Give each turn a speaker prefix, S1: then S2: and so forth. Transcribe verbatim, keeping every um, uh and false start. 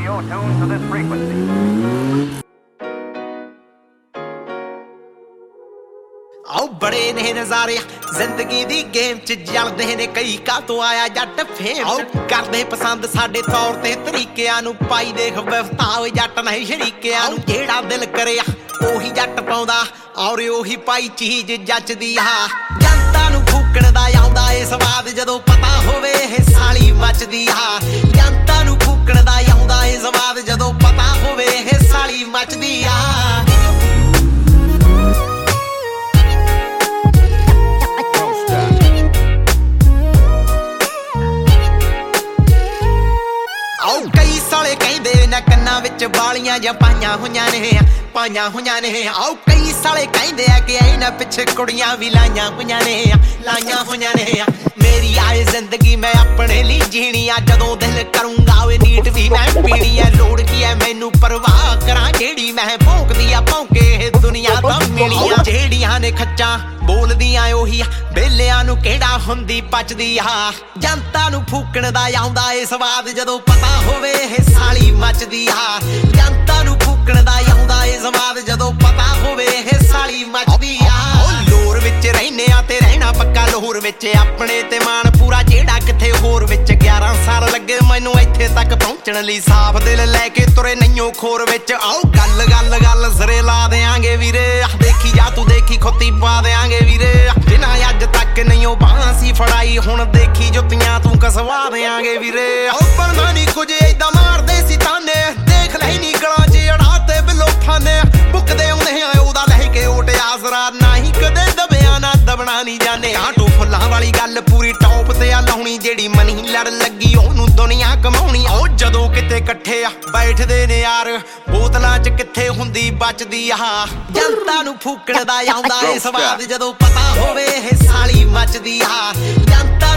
S1: radio tuned to this frequency.
S2: आओ बड़े ने नजारे जिंदगी दी गेम च जलदे ने कई का तो आया जट फेम आओ करदे पसंद साडे तौर ते तरीकिਆਂ ਨੂੰ पाई देख व्यवस्था जट नहीं शरीकिਆਂ ਨੂੰ जेड़ा दिल करे ओही जट पाउंदा और ओही पाई चीज जचदी आ जनता ਨੂੰ फूकण दा आउंदा ए स्वाद जदों पता होवे ਇਹ साली मचदी आ जनता ਨੂੰ फूकण दा आउंदा ए स्वाद जदों पता होवे ਇਹ साली मचदी आ कई साले कहंदे ने कन्नां विच वालियां जां पाइयां होइयां ने पाइयां होइयां ने आओ कई साले कहंदे आ कि इन्हां पिछे कुड़ियां भी लाइयां होइयां ने लाइयां होइयां ने मेरी आए जिंदगी मैं अपने लिए जीनी आ जदों दिल करूंगा वे नीट भी मैं पीनी है लोड़ की है मैनू परवाह करां जेड़ी मैं भौंकदी आ भौंके दुनिया दा मिलियां जेड़ियां ने खच्चां बोलदियां ओही बेलियां नू किहड़ा हुंदी पचदी आ जनता नू फूकण दा आउंदा ए स्वाद जदों पता होवे ਇਹ साली मचदी आ जनता नू फूकण दा आउंदा ए स्वाद जदों पता होवे ਇਹ साली मचदी आ लोर विच रहने आ ते रहना पक्का लोर विच अपने ते मान पूरा जेड़ा किथे होर विच ग्यारह साल लगे मैनू इत्थे तक पहुंचण लई साफ दिल लेके तुरे नईओ खोर विच आओ गल गल गल सिरे ला देंगे वीरे देखी जा तू देखी खुत्ती पा देंगे वीरे जिन्हां अज तक नईओ बांसी फड़ाई हुण देखी जुत्तियां तू कसवा देंगे वीरे आओ बनदा नहीं कुछ इदां मारदे सी ताने देख ले नी गलां च अड़ाते बिलो फाने बुकदे आउंदे आ ओदा लह के ओट आसरा नहीं कदे दबिया ना दबना नहीं जाने आटो फुल्लां वाली गल पूरी टॉप ते आ लाउणी जेड़ी मनी लड़ लगी ओनू दुनिया कमाउणी ओ जदों किते इकट्ठे आ बैठदे ने यार बोतलां च किथे हुंदी बचदी आ जनता नू फूकण दा आउंदा ए स्वाद जदों पता होवे ਇਹ साली मचदी आ जनता